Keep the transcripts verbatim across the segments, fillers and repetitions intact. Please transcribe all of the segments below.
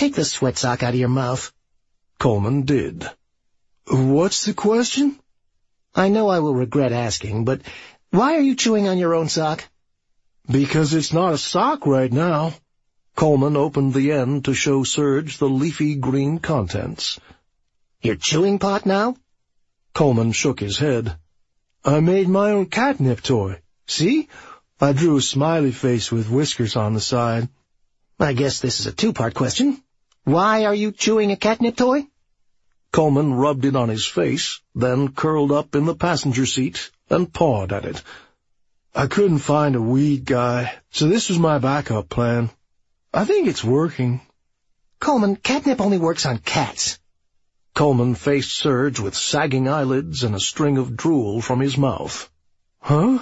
take the sweat sock out of your mouth. Coleman did. What's the question? I know I will regret asking, but why are you chewing on your own sock? Because it's not a sock right now. Coleman opened the end to show Serge the leafy green contents. Your chewing pot now? Coleman shook his head. I made my own catnip toy. See? I drew a smiley face with whiskers on the side. I guess this is a two-part question. Why are you chewing a catnip toy? Coleman rubbed it on his face, then curled up in the passenger seat and pawed at it. I couldn't find a weed guy, so this was my backup plan. I think it's working. Coleman, catnip only works on cats. Coleman faced Serge with sagging eyelids and a string of drool from his mouth. Huh?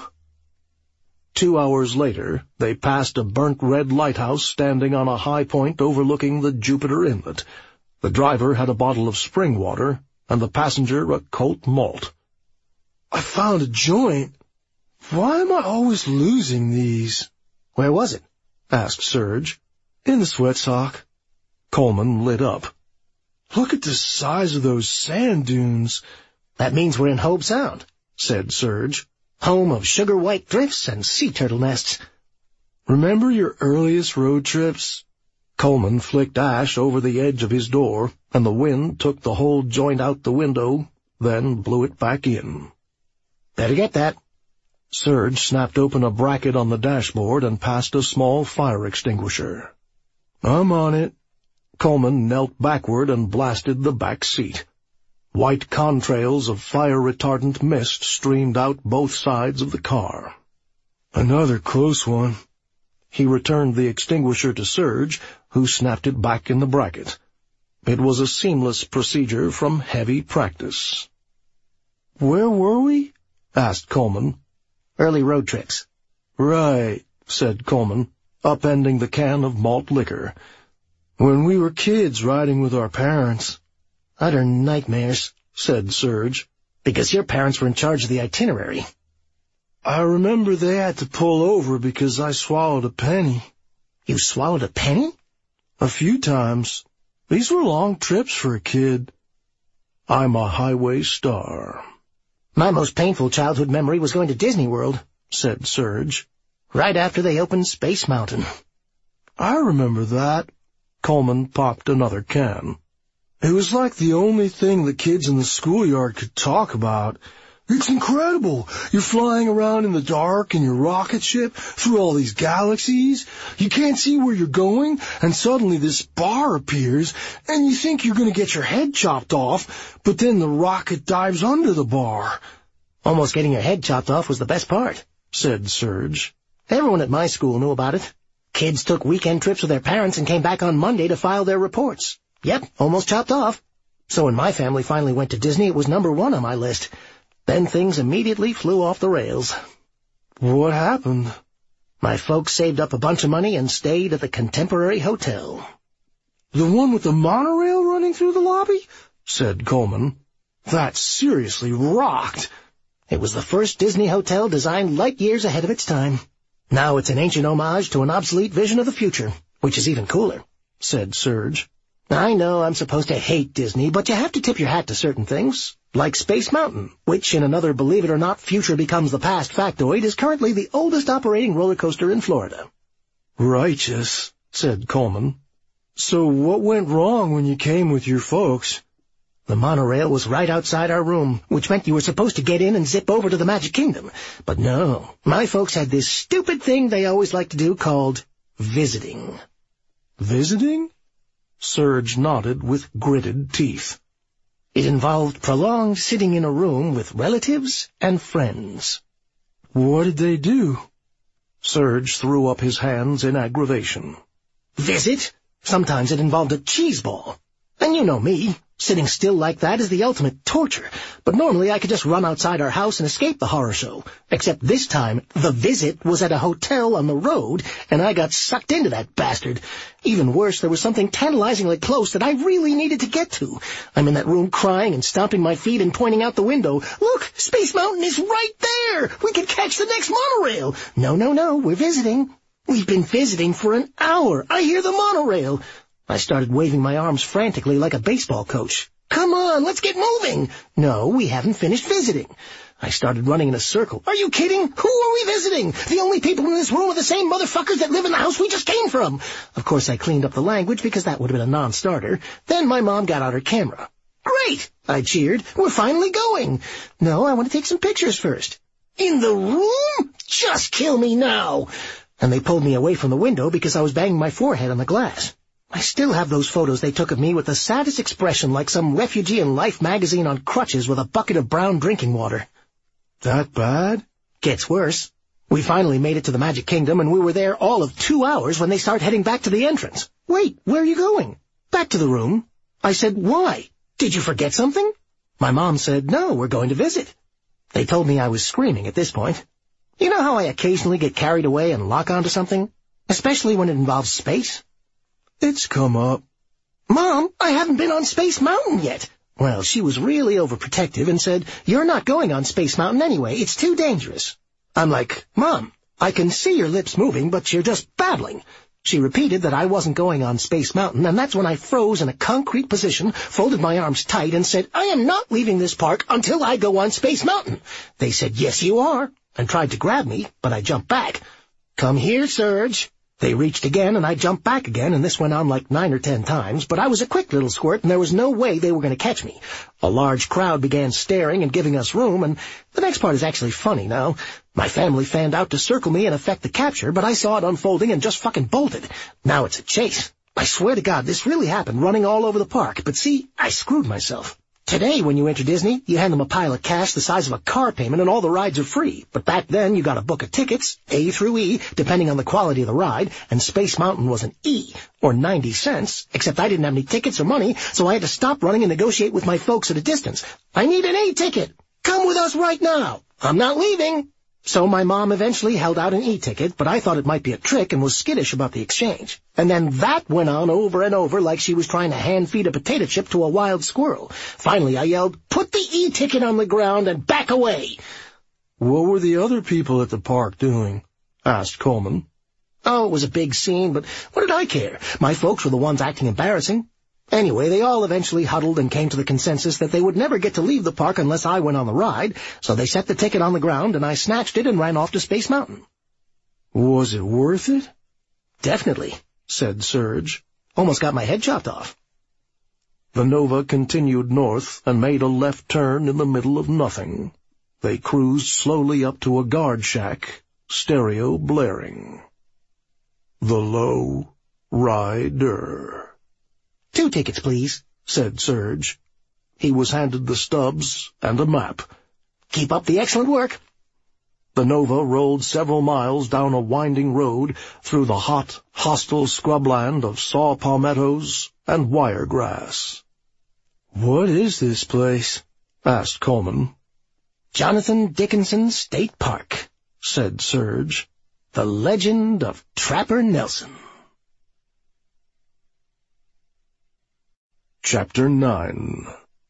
Two hours later, they passed a burnt-red lighthouse standing on a high point overlooking the Jupiter Inlet. The driver had a bottle of spring water, and the passenger a Colt malt. I found a joint. Why am I always losing these? Where was it? Asked Serge. In the sweat sock. Coleman lit up. Look at the size of those sand dunes. That means we're in Hobe Sound, said Serge. Home of sugar-white drifts and sea turtle nests. Remember your earliest road trips? Coleman flicked ash over the edge of his door, and the wind took the whole joint out the window, then blew it back in. Better get that. Serge snapped open a bracket on the dashboard and passed a small fire extinguisher. I'm on it. Coleman knelt backward and blasted the back seat. White contrails of fire-retardant mist streamed out both sides of the car. Another close one. He returned the extinguisher to Serge, who snapped it back in the bracket. It was a seamless procedure from heavy practice. Where were we? Asked Coleman. Early road trips. Right, said Coleman, upending the can of malt liquor. When we were kids riding with our parents. Utter nightmares, said Serge. Because your parents were in charge of the itinerary. I remember they had to pull over because I swallowed a penny. You swallowed a penny? A few times. These were long trips for a kid. I'm a highway star. My most painful childhood memory was going to Disney World, said Serge. Right after they opened Space Mountain. I remember that. Coleman popped another can. It was like the only thing the kids in the schoolyard could talk about. It's incredible. You're flying around in the dark in your rocket ship through all these galaxies. You can't see where you're going, and suddenly this bar appears, and you think you're going to get your head chopped off, but then the rocket dives under the bar. Almost getting your head chopped off was the best part, said Serge. Everyone at my school knew about it. Kids took weekend trips with their parents and came back on Monday to file their reports. Yep, almost chopped off. So when my family finally went to Disney, it was number one on my list. Then things immediately flew off the rails. What happened? My folks saved up a bunch of money and stayed at the Contemporary Hotel. The one with the monorail running through the lobby? Said Coleman. That seriously rocked. It was the first Disney hotel designed light years ahead of its time. Now it's an ancient homage to an obsolete vision of the future, which is even cooler, said Serge. I know I'm supposed to hate Disney, but you have to tip your hat to certain things, like Space Mountain, which in another believe-it-or-not future becomes the past factoid, is currently the oldest operating roller coaster in Florida. Righteous, said Coleman. So what went wrong when you came with your folks? The monorail was right outside our room, which meant you were supposed to get in and zip over to the Magic Kingdom. But no, my folks had this stupid thing they always like to do called visiting. Visiting? Serge nodded with gritted teeth. It involved prolonged sitting in a room with relatives and friends. What did they do? Serge threw up his hands in aggravation. Visit? Sometimes it involved a cheese ball. And you know me. Sitting still like that is the ultimate torture, but normally I could just run outside our house and escape the horror show. Except this time, the visit was at a hotel on the road, and I got sucked into that bastard. Even worse, there was something tantalizingly close that I really needed to get to. I'm in that room crying and stomping my feet and pointing out the window. Look, Space Mountain is right there! We could catch the next monorail! No, no, no, we're visiting. We've been visiting for an hour. I hear the monorail. I started waving my arms frantically like a baseball coach. Come on, let's get moving. No, we haven't finished visiting. I started running in a circle. Are you kidding? Who are we visiting? The only people in this room are the same motherfuckers that live in the house we just came from. Of course, I cleaned up the language because that would have been a non-starter. Then my mom got out her camera. Great, I cheered. We're finally going. No, I want to take some pictures first. In the room? Just kill me now. And they pulled me away from the window because I was banging my forehead on the glass. I still have those photos they took of me with the saddest expression like some refugee in Life magazine on crutches with a bucket of brown drinking water. That bad? Gets worse. We finally made it to the Magic Kingdom, and we were there all of two hours when they start heading back to the entrance. Wait, where are you going? Back to the room. I said, why? Did you forget something? My mom said, no, we're going to visit. They told me I was screaming at this point. You know how I occasionally get carried away and lock onto something? Especially when it involves space? It's come up. Mom, I haven't been on Space Mountain yet. Well, she was really overprotective and said, you're not going on Space Mountain anyway. It's too dangerous. I'm like, Mom, I can see your lips moving, but you're just babbling. She repeated that I wasn't going on Space Mountain, and that's when I froze in a concrete position, folded my arms tight, and said, I am not leaving this park until I go on Space Mountain. They said, yes, you are, and tried to grab me, but I jumped back. Come here, Serge. They reached again, and I jumped back again, and this went on like nine or ten times, but I was a quick little squirt, and there was no way they were going to catch me. A large crowd began staring and giving us room, and the next part is actually funny now. My family fanned out to circle me and effect the capture, but I saw it unfolding and just fucking bolted. Now it's a chase. I swear to God, this really happened, running all over the park, but see, I screwed myself. Today, when you enter Disney, you hand them a pile of cash the size of a car payment and all the rides are free. But back then, you got a book of tickets, A through E, depending on the quality of the ride, and Space Mountain was an E, or ninety cents, except I didn't have any tickets or money, so I had to stop running and negotiate with my folks at a distance. I need an A ticket. Come with us right now. I'm not leaving. So my mom eventually held out an E-ticket, but I thought it might be a trick and was skittish about the exchange. And then that went on over and over like she was trying to hand-feed a potato chip to a wild squirrel. Finally, I yelled, put the E-ticket on the ground and back away. What were the other people at the park doing? Asked Coleman. Oh, it was a big scene, but what did I care? My folks were the ones acting embarrassing. Anyway, they all eventually huddled and came to the consensus that they would never get to leave the park unless I went on the ride, so they set the ticket on the ground, and I snatched it and ran off to Space Mountain. Was it worth it? Definitely, said Serge. Almost got my head chopped off. The Nova continued north and made a left turn in the middle of nothing. They cruised slowly up to a guard shack, stereo blaring. The Low Rider. Two tickets, please, said Serge. He was handed the stubs and a map. Keep up the excellent work. The Nova rolled several miles down a winding road through the hot, hostile scrubland of saw palmettos and wiregrass. "What is this place?" asked Coleman. "Jonathan Dickinson State Park," said Serge. "The legend of Trapper Nelson." Chapter nine.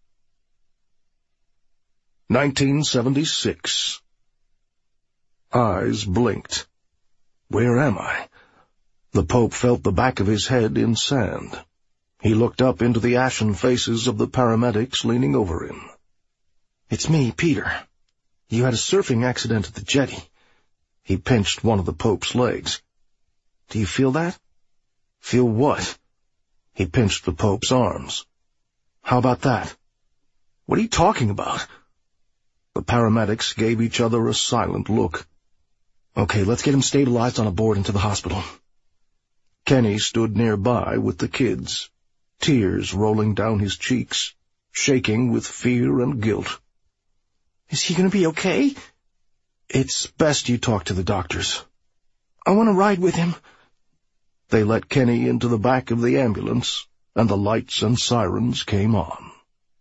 nineteen seventy-six. Eyes blinked. Where am I? The Pope felt the back of his head in sand. He looked up into the ashen faces of the paramedics leaning over him. "It's me, Peter. You had a surfing accident at the jetty." He pinched one of the Pope's legs. "Do you feel that?" "Feel what?" He pinched the Pope's arms. "How about that?" "What are you talking about?" The paramedics gave each other a silent look. "Okay, let's get him stabilized on a board into the hospital." Kenny stood nearby with the kids, tears rolling down his cheeks, shaking with fear and guilt. "Is he going to be okay?" "It's best you talk to the doctors." "I want to ride with him." They let Kenny into the back of the ambulance, and the lights and sirens came on.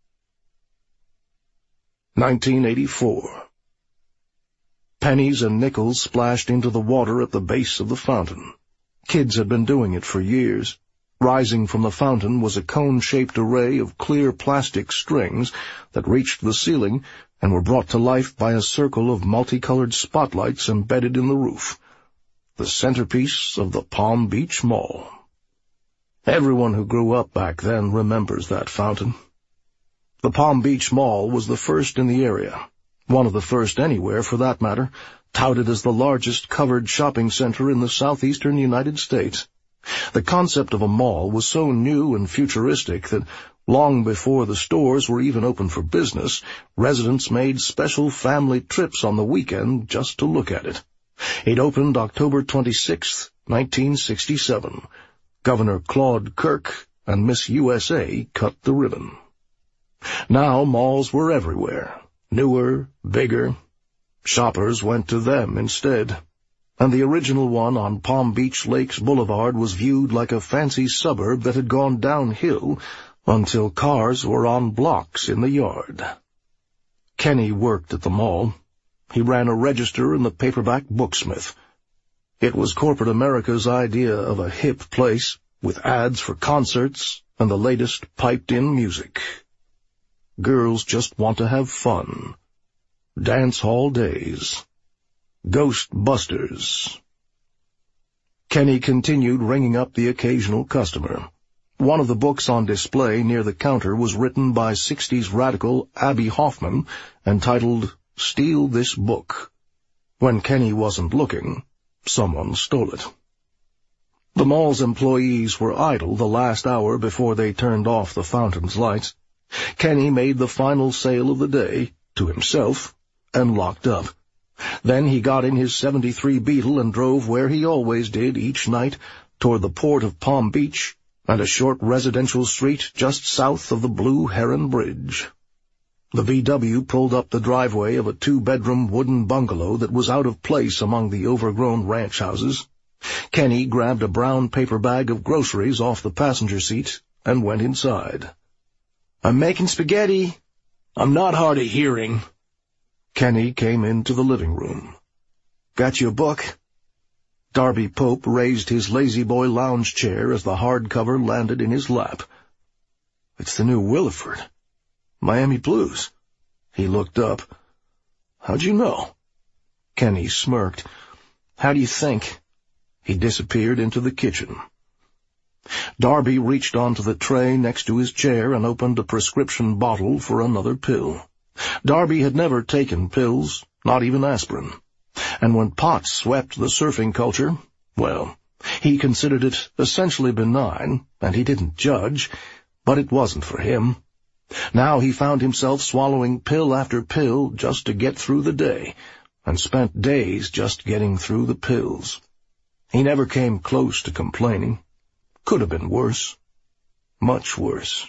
nineteen eighty-four. Pennies and nickels splashed into the water at the base of the fountain. Kids had been doing it for years. Rising from the fountain was a cone-shaped array of clear plastic strings that reached the ceiling and were brought to life by a circle of multicolored spotlights embedded in the roof. The centerpiece of the Palm Beach Mall. Everyone who grew up back then remembers that fountain. The Palm Beach Mall was the first in the area, one of the first anywhere for that matter, touted as the largest covered shopping center in the southeastern United States. The concept of a mall was so new and futuristic that long before the stores were even open for business, residents made special family trips on the weekend just to look at it. It opened October twenty-sixth, nineteen sixty-seven. Governor Claude Kirk and Miss U S A cut the ribbon. Now malls were everywhere, newer, bigger. Shoppers went to them instead, and the original one on Palm Beach Lakes Boulevard was viewed like a fancy suburb that had gone downhill until cars were on blocks in the yard. Kenny worked at the mall. He ran a register in the paperback booksmith. It was corporate America's idea of a hip place with ads for concerts and the latest piped-in music. Girls just want to have fun. Dance hall days. Ghostbusters. Kenny continued ringing up the occasional customer. One of the books on display near the counter was written by sixties radical Abby Hoffman, entitled Steal This Book. When Kenny wasn't looking, someone stole it. The mall's employees were idle the last hour before they turned off the fountain's lights. Kenny made the final sale of the day, to himself, and locked up. Then he got in his seventy-three Beetle and drove where he always did each night, toward the port of Palm Beach and a short residential street just south of the Blue Heron Bridge. The V W pulled up the driveway of a two-bedroom wooden bungalow that was out of place among the overgrown ranch houses. Kenny grabbed a brown paper bag of groceries off the passenger seat and went inside. "I'm making spaghetti. I'm not hard of hearing." Kenny came into the living room. "Got you a book?" Darby Pope raised his lazy-boy lounge chair as the hardcover landed in his lap. "It's the new Williford. Miami Blues." He looked up. "How'd you know?" Kenny smirked. "How do you think?" He disappeared into the kitchen. Darby reached onto the tray next to his chair and opened a prescription bottle for another pill. Darby had never taken pills, not even aspirin. And when pot swept the surfing culture, well, he considered it essentially benign, and he didn't judge, but it wasn't for him. Now he found himself swallowing pill after pill just to get through the day, and spent days just getting through the pills. He never came close to complaining. Could have been worse. Much worse.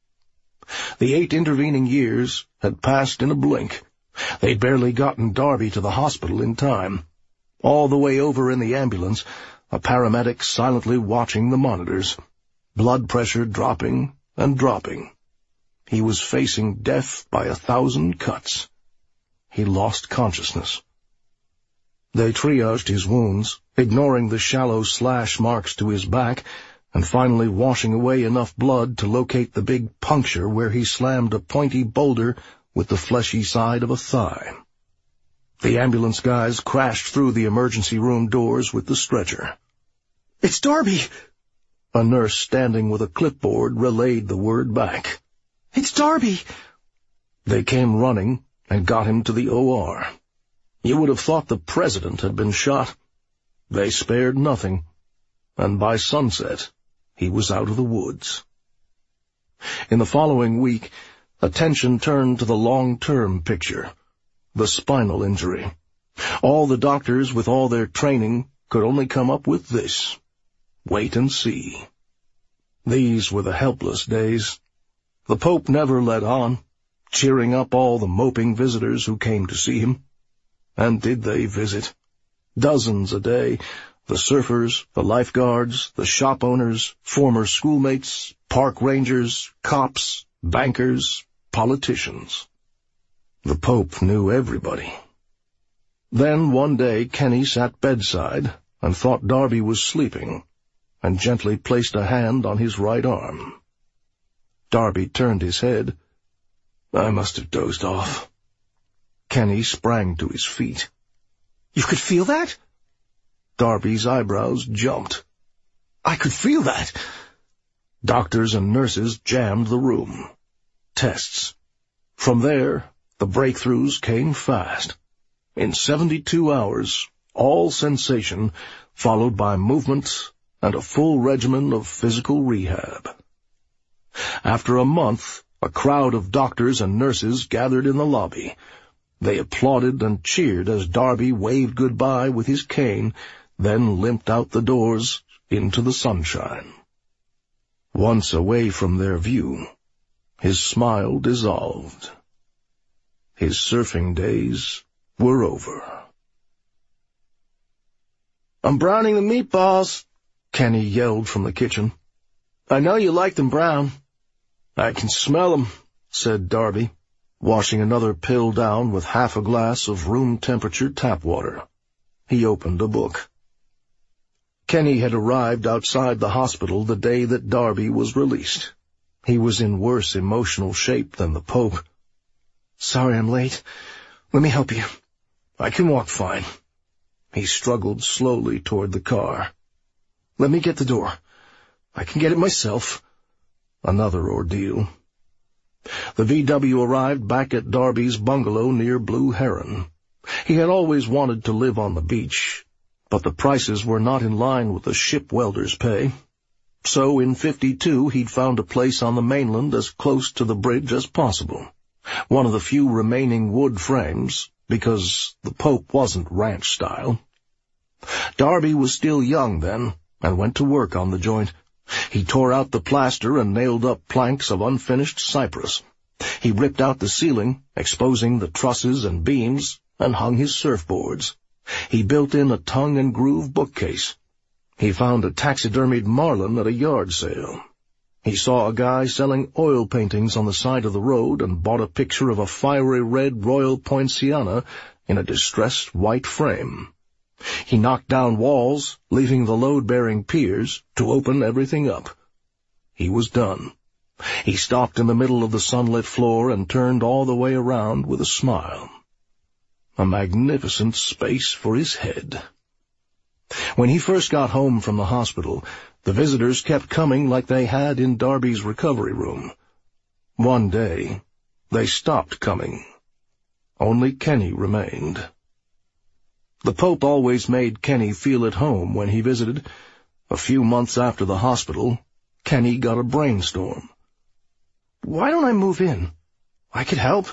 The eight intervening years had passed in a blink. They'd barely gotten Darby to the hospital in time. All the way over in the ambulance, a paramedic silently watching the monitors, blood pressure dropping and dropping. He was facing death by a thousand cuts. He lost consciousness. They triaged his wounds, ignoring the shallow slash marks to his back, and finally washing away enough blood to locate the big puncture where he slammed a pointy boulder with the fleshy side of a thigh. The ambulance guys crashed through the emergency room doors with the stretcher. "It's Darby!" A nurse standing with a clipboard relayed the word back. "It's Darby!" They came running and got him to the O R. You would have thought the president had been shot. They spared nothing, and by sunset he was out of the woods. In the following week, attention turned to the long-term picture, the spinal injury. All the doctors, with all their training, could only come up with this: wait and see. These were the helpless days. The Pope never let on, cheering up all the moping visitors who came to see him. And did they visit? Dozens a day. The surfers, the lifeguards, the shop owners, former schoolmates, park rangers, cops, bankers, politicians. The Pope knew everybody. Then one day Kenny sat bedside and thought Darby was sleeping, and gently placed a hand on his right arm. Darby turned his head. I must have dozed off. Kenny sprang to his feet. "You could feel that?" Darby's eyebrows jumped. "I could feel that." Doctors and nurses jammed the room. Tests. From there, the breakthroughs came fast. In seventy-two hours, all sensation, followed by movement and a full regimen of physical rehab. After a month, a crowd of doctors and nurses gathered in the lobby. They applauded and cheered as Darby waved goodbye with his cane, then limped out the doors into the sunshine. Once away from their view, his smile dissolved. His surfing days were over. "I'm browning the meatballs," Kenny yelled from the kitchen. "I know you like them brown." "I can smell 'em," said Darby, washing another pill down with half a glass of room-temperature tap water. He opened a book. Kenny had arrived outside the hospital the day that Darby was released. He was in worse emotional shape than the Pope. "Sorry I'm late. Let me help you." "I can walk fine." He struggled slowly toward the car. "Let me get the door. I can get it myself." Another ordeal. The V W arrived back at Darby's bungalow near Blue Heron. He had always wanted to live on the beach, but the prices were not in line with the ship welder's pay. So in fifty-two he'd found a place on the mainland as close to the bridge as possible, one of the few remaining wood frames, because the Pope wasn't ranch-style. Darby was still young then, and went to work on the joint. He tore out the plaster and nailed up planks of unfinished cypress. He ripped out the ceiling, exposing the trusses and beams, and hung his surfboards. He built in a tongue-and-groove bookcase. He found a taxidermied marlin at a yard sale. He saw a guy selling oil paintings on the side of the road and bought a picture of a fiery red royal poinciana in a distressed white frame. He knocked down walls, leaving the load-bearing piers to open everything up. He was done. He stopped in the middle of the sunlit floor and turned all the way around with a smile. A magnificent space for his head. When he first got home from the hospital, the visitors kept coming like they had in Darby's recovery room. One day, they stopped coming. Only Kenny remained. The Pope always made Kenny feel at home when he visited. A few months after the hospital, Kenny got a brainstorm. "Why don't I move in? I could help."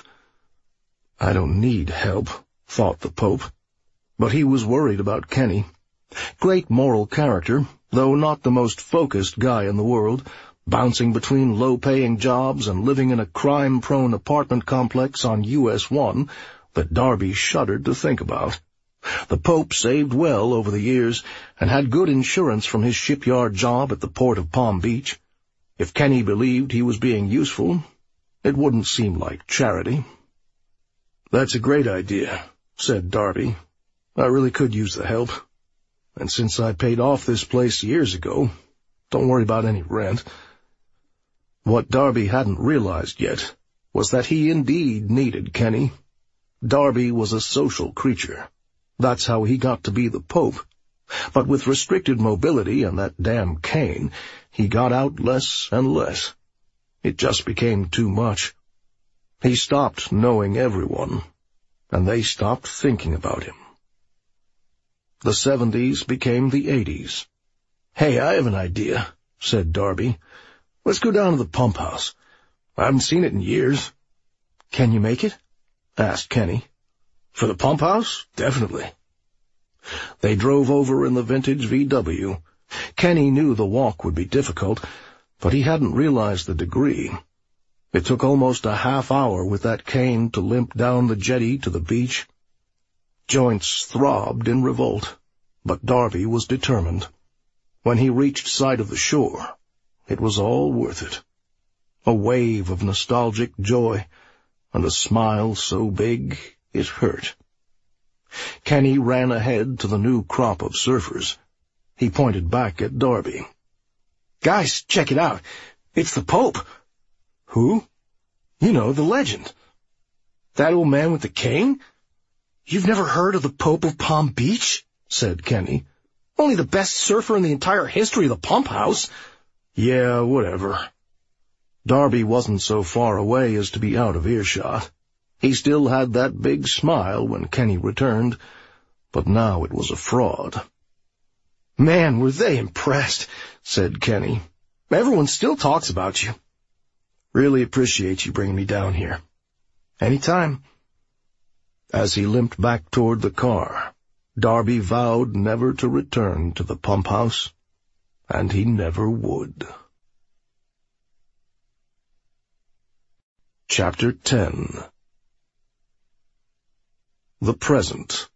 "I don't need help," thought the Pope. But he was worried about Kenny. Great moral character, though not the most focused guy in the world, bouncing between low-paying jobs and living in a crime-prone apartment complex on U S one that Darby shuddered to think about. The Pope saved well over the years and had good insurance from his shipyard job at the port of Palm Beach. If Kenny believed he was being useful, it wouldn't seem like charity. "That's a great idea," said Darby. "I really could use the help. And since I paid off this place years ago, don't worry about any rent." What Darby hadn't realized yet was that he indeed needed Kenny. Darby was a social creature. That's how he got to be the Pope. But with restricted mobility and that damn cane, he got out less and less. It just became too much. He stopped knowing everyone, and they stopped thinking about him. The seventies became the eighties. "Hey, I have an idea," said Darby. "Let's go down to the pump house. I haven't seen it in years." "Can you make it?" asked Kenny. "For the pump house? Definitely." They drove over in the vintage V W. Kenny knew the walk would be difficult, but he hadn't realized the degree. It took almost a half hour with that cane to limp down the jetty to the beach. Joints throbbed in revolt, but Darby was determined. When he reached sight of the shore, it was all worth it. A wave of nostalgic joy, and a smile so big it hurt. Kenny ran ahead to the new crop of surfers. He pointed back at Darby. "Guys, check it out. It's the Pope." "Who?" "You know, the legend. That old man with the cane? You've never heard of the Pope of Palm Beach?" said Kenny. "Only the best surfer in the entire history of the pump house. Yeah, whatever. Darby wasn't so far away as to be out of earshot. He still had that big smile when Kenny returned, but now it was a fraud. Man, were they impressed, said Kenny. Everyone still talks about you. Really appreciate you bringing me down here. Anytime. As he limped back toward the car, Darby vowed never to return to the pump house, and he never would. Chapter ten. The Present.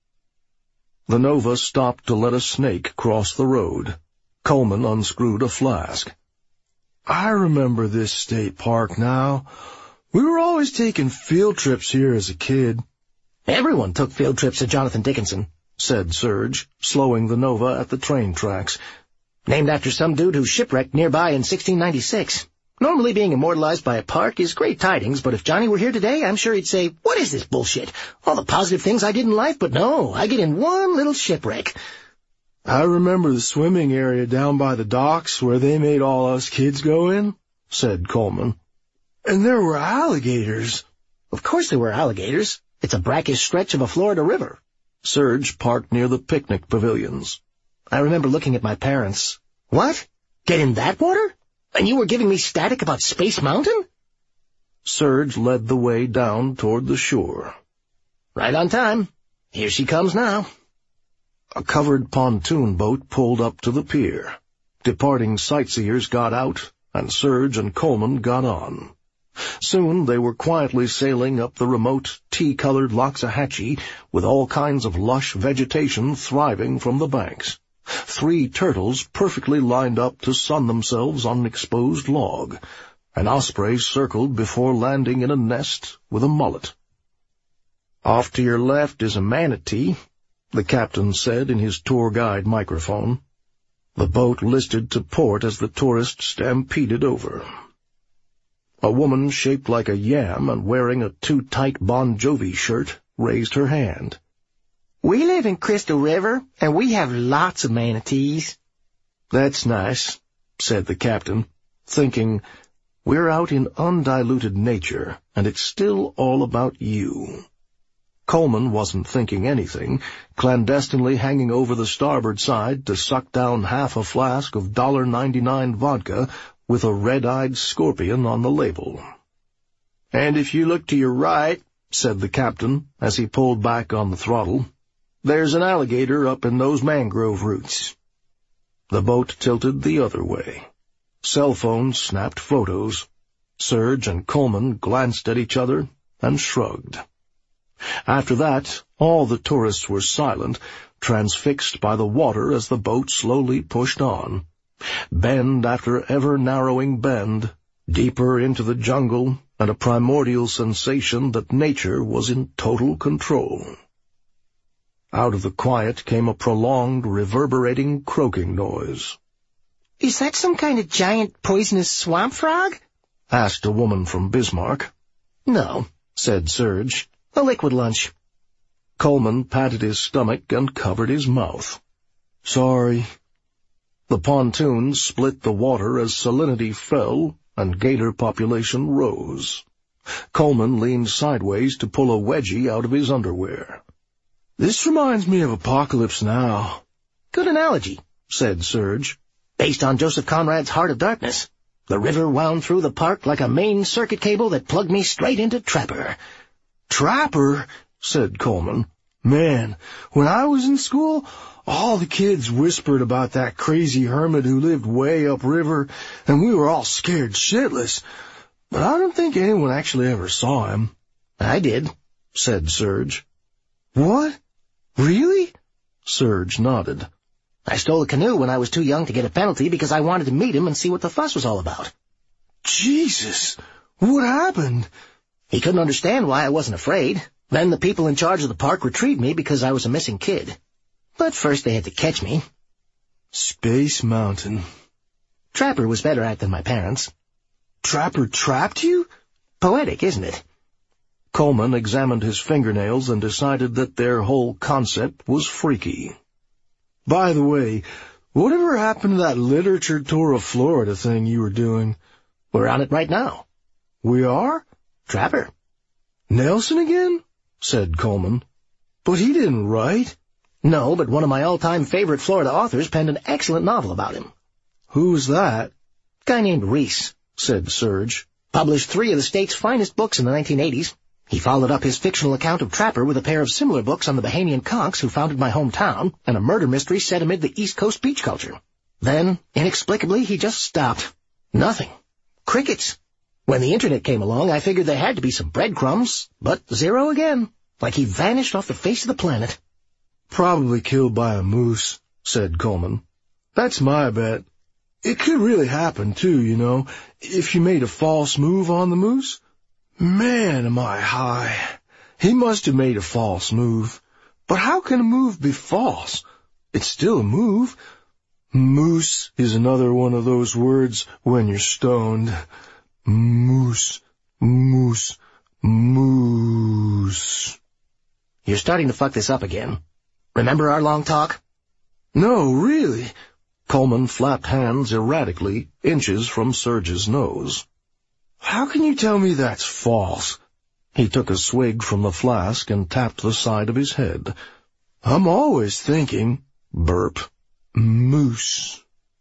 The Nova stopped to let a snake cross the road. Coleman unscrewed a flask. I remember this state park now. We were always taking field trips here as a kid. Everyone took field trips to Jonathan Dickinson, said Serge, slowing the Nova at the train tracks. Named after some dude who shipwrecked nearby in sixteen ninety-six. Normally being immortalized by a park is great tidings, but if Johnny were here today, I'm sure he'd say, what is this bullshit? All the positive things I did in life, but no, I get in one little shipwreck. I remember the swimming area down by the docks where they made all us kids go in, said Coleman. And there were alligators. Of course there were alligators. It's a brackish stretch of a Florida river. Serge parked near the picnic pavilions. I remember looking at my parents. What? Get in that water? And you were giving me static about Space Mountain? Serge led the way down toward the shore. Right on time. Here she comes now. A covered pontoon boat pulled up to the pier. Departing sightseers got out, and Serge and Coleman got on. Soon they were quietly sailing up the remote, tea-colored Loxahatchee with all kinds of lush vegetation thriving from the banks. Three turtles perfectly lined up to sun themselves on an exposed log. An osprey circled before landing in a nest with a mullet. "Off to your left is a manatee," the captain said in his tour guide microphone. The boat listed to port as the tourists stampeded over. A woman shaped like a yam and wearing a too-tight Bon Jovi shirt raised her hand. "We live in Crystal River, and we have lots of manatees." "That's nice," said the captain, thinking, we're out in undiluted nature, and it's still all about you. Coleman wasn't thinking anything, clandestinely hanging over the starboard side to suck down half a flask of one dollar ninety-nine vodka with a red-eyed scorpion on the label. "And if you look to your right," said the captain as he pulled back on the throttle, "there's an alligator up in those mangrove roots." The boat tilted the other way. Cell phones snapped photos. Serge and Coleman glanced at each other and shrugged. After that, all the tourists were silent, transfixed by the water as the boat slowly pushed on. Bend after ever-narrowing bend, deeper into the jungle, and a primordial sensation that nature was in total control. Out of the quiet came a prolonged, reverberating croaking noise. "Is that some kind of giant poisonous swamp frog?" asked a woman from Bismarck. "No," said Serge. "A liquid lunch." Coleman patted his stomach and covered his mouth. "Sorry." The pontoon split the water as salinity fell and gator population rose. Coleman leaned sideways to pull a wedgie out of his underwear. "This reminds me of Apocalypse Now." "Good analogy," said Serge. "Based on Joseph Conrad's Heart of Darkness. The river wound through the park like a main circuit cable that plugged me straight into Trapper." "Trapper?" said Coleman. "Man, when I was in school, all the kids whispered about that crazy hermit who lived way upriver, and we were all scared shitless. But I don't think anyone actually ever saw him." "I did," said Serge. "What? Really?" Serge nodded. "I stole a canoe when I was too young to get a penalty because I wanted to meet him and see what the fuss was all about." "Jesus! What happened?" "He couldn't understand why I wasn't afraid. Then the people in charge of the park retrieved me because I was a missing kid. But first they had to catch me." "Space Mountain." "Trapper was better at it than my parents." "Trapper trapped you?" "Poetic, isn't it?" Coleman examined his fingernails and decided that their whole concept was freaky. "By the way, Whatever happened to that literature tour of Florida thing you were doing? We're on it right now. We are? Trapper. Nelson again? Said Coleman. But he didn't write. No, but one of my all-time favorite Florida authors penned an excellent novel about him. Who was that? Guy named Reese, said Serge. Published three of the state's finest books in the nineteen eighties. He followed up his fictional account of Trapper with a pair of similar books on the Bahamian conchs who founded my hometown, and a murder mystery set amid the East Coast beach culture. Then, inexplicably, he just stopped. Nothing. Crickets. When the internet came along, I figured there had to be some breadcrumbs, but zero again. Like he vanished off the face of the planet. Probably killed by a moose, said Coleman. That's my bet. It could really happen, too, you know, if you made a false move on the moose. Man, am I high. He must have made a false move. But how can a move be false? It's still a move. Moose is another one of those words when you're stoned. Moose, moose, moose. You're starting to fuck this up again. Remember our long talk? No, really. Coleman flapped hands erratically, inches from Serge's nose. How can you tell me that's false? He took a swig from the flask and tapped the side of his head. I'm always thinking, burp, moose.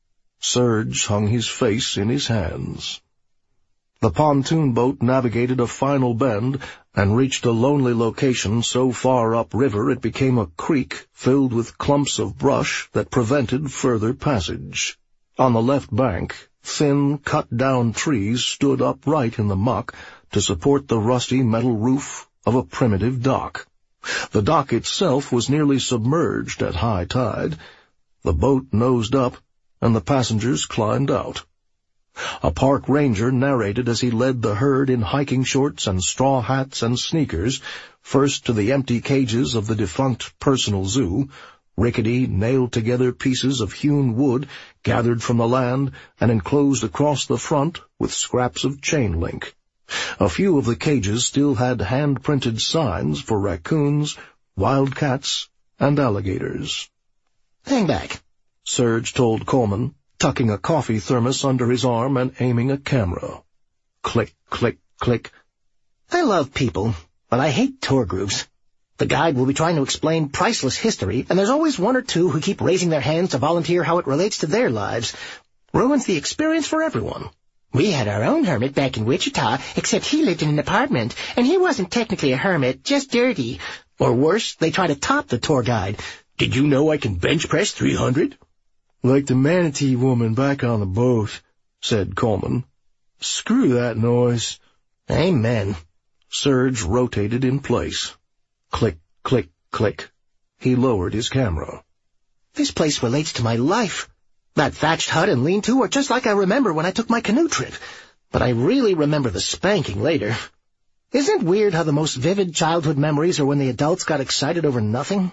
Serge hung his face in his hands. The pontoon boat navigated a final bend and reached a lonely location so far upriver it became a creek filled with clumps of brush that prevented further passage. On the left bank, thin, cut-down trees stood upright in the muck to support the rusty metal roof of a primitive dock. The dock itself was nearly submerged at high tide. The boat nosed up, and the passengers climbed out. A park ranger narrated as he led the herd in hiking shorts and straw hats and sneakers, first to the empty cages of the defunct personal zoo, rickety, nailed-together pieces of hewn wood gathered from the land and enclosed across the front with scraps of chain link. A few of the cages still had hand-printed signs for raccoons, wild cats, and alligators. Hang back, Serge told Coleman, tucking a coffee thermos under his arm and aiming a camera. Click, click, click. I love people, but I hate tour groups. The guide will be trying to explain priceless history, and there's always one or two who keep raising their hands to volunteer how it relates to their lives. Ruins the experience for everyone. We had our own hermit back in Wichita, except he lived in an apartment, and he wasn't technically a hermit, just dirty. Or worse, they try to top the tour guide. Did you know I can bench press three hundred? Like the manatee woman back on the boat, said Coleman. Screw that noise. Amen. Serge rotated in place. Click, click, click. He lowered his camera. This place relates to my life. That thatched hut and lean-to are just like I remember when I took my canoe trip. But I really remember the spanking later. Isn't it weird how the most vivid childhood memories are when the adults got excited over nothing?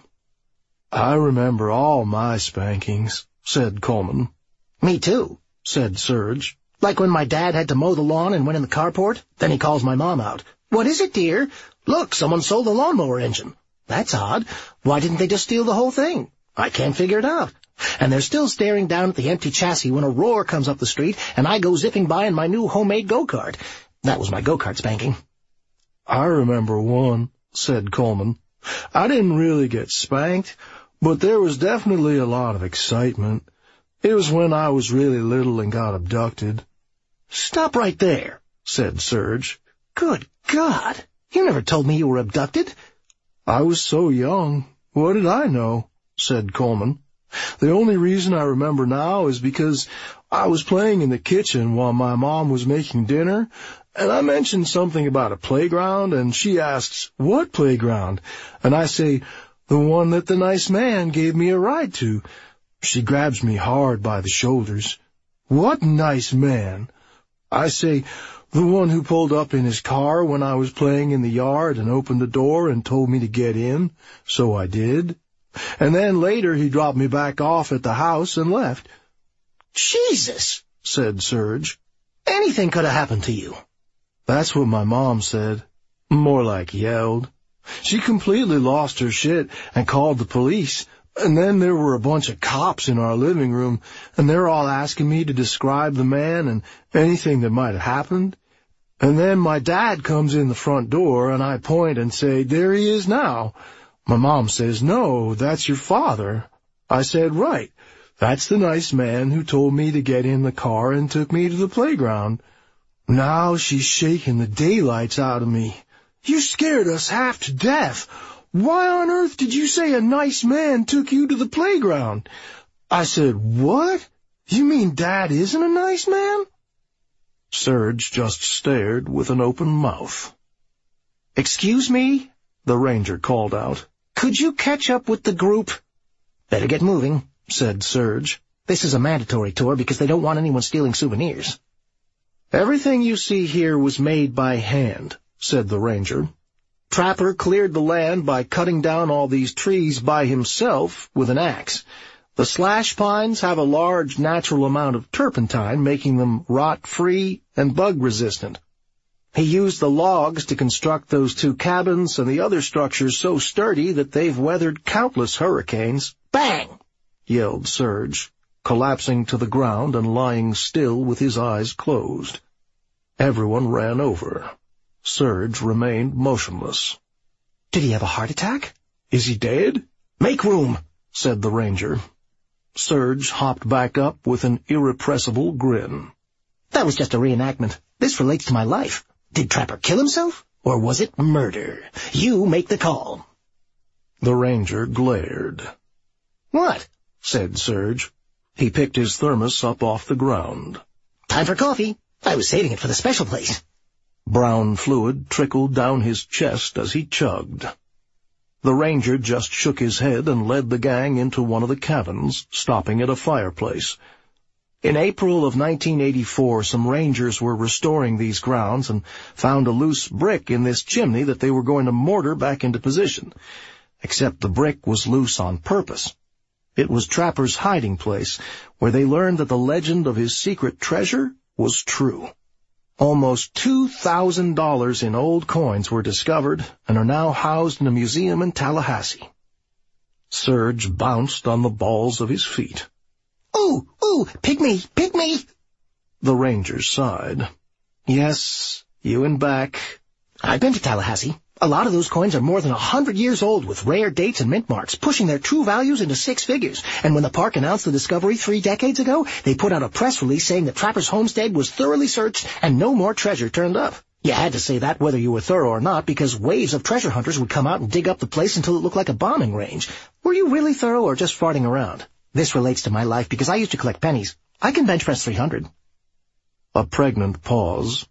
I remember all my spankings, said Coleman. Me too, said Serge. Like when my dad had to mow the lawn and went in the carport. Then he calls my mom out. What is it, dear? Look, someone sold the lawnmower engine. That's odd. Why didn't they just steal the whole thing? I can't figure it out. And they're still staring down at the empty chassis when a roar comes up the street and I go zipping by in my new homemade go-kart. That was my go-kart spanking. I remember one, said Coleman. I didn't really get spanked, but there was definitely a lot of excitement. It was when I was really little and got abducted. Stop right there, said Serge. Good God, you never told me you were abducted. I was so young. What did I know? Said Coleman. The only reason I remember now is because I was playing in the kitchen while my mom was making dinner, and I mentioned something about a playground, and she asks, what playground? And I say, the one that the nice man gave me a ride to. She grabs me hard by the shoulders. What nice man? I say, the one who pulled up in his car when I was playing in the yard and opened the door and told me to get in, so I did. And then later he dropped me back off at the house and left. Jesus, said Serge. Anything could have happened to you. That's what my mom said. More like yelled. She completely lost her shit and called the police, And then there were a bunch of cops in our living room, and they're all asking me to describe the man and anything that might have happened. And then my dad comes in the front door, and I point and say, there he is now. My mom says, no, that's your father. I said, right, that's the nice man who told me to get in the car and took me to the playground. Now she's shaking the daylights out of me. You scared us half to death. Why on earth did you say a nice man took you to the playground? I said, what? You mean Dad isn't a nice man? Serge just stared with an open mouth. Excuse me? The ranger called out. Could you catch up with the group? Better get moving, said Serge. This is a mandatory tour because they don't want anyone stealing souvenirs. Everything you see here was made by hand, said the ranger. Trapper cleared the land by cutting down all these trees by himself with an axe. The slash pines have a large natural amount of turpentine, making them rot-free and bug-resistant. He used the logs to construct those two cabins and the other structures so sturdy that they've weathered countless hurricanes. Bang! Yelled Serge, collapsing to the ground and lying still with his eyes closed. Everyone ran over. Serge remained motionless. Did he have a heart attack? Is he dead? Make room, said the ranger. Serge hopped back up with an irrepressible grin. That was just a reenactment. This relates to my life. Did Trapper kill himself, or was it murder? You make the call. The ranger glared. What? Said Serge. He picked his thermos up off the ground. Time for coffee. I was saving it for the special place. Brown fluid trickled down his chest as he chugged. The ranger just shook his head and led the gang into one of the cabins, stopping at a fireplace. In April of nineteen eighty-four, some rangers were restoring these grounds and found a loose brick in this chimney that they were going to mortar back into position. Except the brick was loose on purpose. It was Trapper's hiding place, where they learned that the legend of his secret treasure was true. Almost two thousand dollars in old coins were discovered and are now housed in a museum in Tallahassee. Serge bounced on the balls of his feet. Ooh, ooh, pygmy, pygmy! The ranger sighed. Yes, you and back. I've been to Tallahassee. A lot of those coins are more than a hundred years old with rare dates and mint marks, pushing their true values into six figures. And when the park announced the discovery three decades ago, they put out a press release saying that Trapper's homestead was thoroughly searched and no more treasure turned up. You had to say that whether you were thorough or not, because waves of treasure hunters would come out and dig up the place until it looked like a bombing range. Were you really thorough or just farting around? This relates to my life because I used to collect pennies. I can bench press three hundred. A pregnant pause.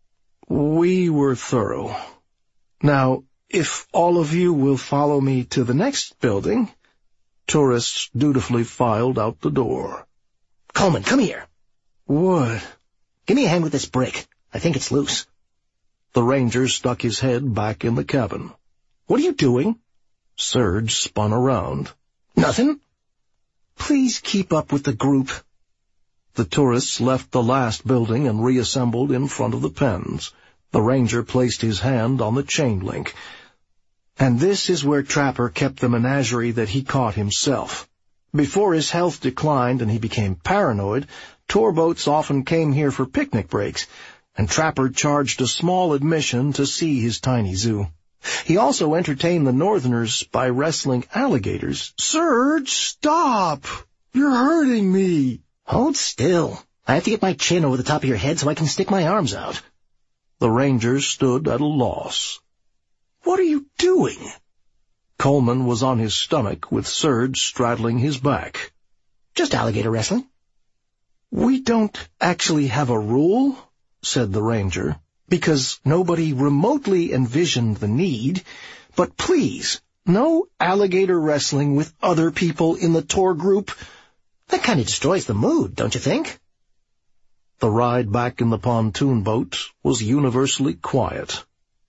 We were thorough. Now, if all of you will follow me to the next building. Tourists dutifully filed out the door. Coleman, come here. What? Give me a hand with this brick. I think it's loose. The ranger stuck his head back in the cabin. What are you doing? Serge spun around. Nothing. Please keep up with the group. The tourists left the last building and reassembled in front of the pens. The ranger placed his hand on the chain link. And this is where Trapper kept the menagerie that he caught himself. Before his health declined and he became paranoid, tour boats often came here for picnic breaks, and Trapper charged a small admission to see his tiny zoo. He also entertained the northerners by wrestling alligators. Serge, stop! You're hurting me. Hold still. I have to get my chin over the top of your head so I can stick my arms out. The ranger stood at a loss. What are you doing? Coleman was on his stomach with Serge straddling his back. Just alligator wrestling. We don't actually have a rule, said the ranger, because nobody remotely envisioned the need. But please, no alligator wrestling with other people in the tour group. That kind of destroys the mood, don't you think? The ride back in the pontoon boat was universally quiet.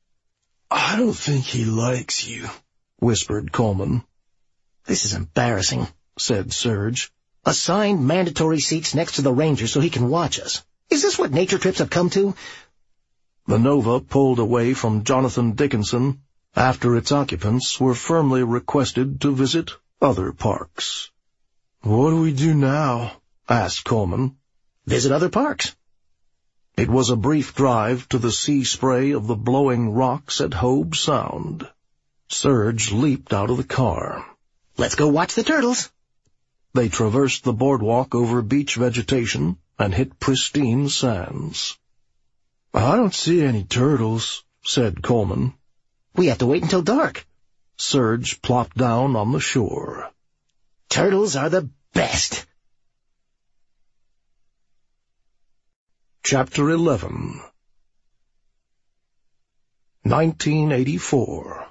I don't think he likes you, whispered Coleman. This is embarrassing, said Serge. Assigned mandatory seats next to the ranger so he can watch us. Is this what nature trips have come to? The Nova pulled away from Jonathan Dickinson after its occupants were firmly requested to visit other parks. "What do we do now?" asked Coleman. "Visit other parks." It was a brief drive to the sea spray of the blowing rocks at Hobe Sound. Serge leaped out of the car. "Let's go watch the turtles." They traversed the boardwalk over beach vegetation and hit pristine sands. "I don't see any turtles," said Coleman. "We have to wait until dark." Serge plopped down on the shore. "Turtles are the best." Chapter eleven. nineteen eighty-four.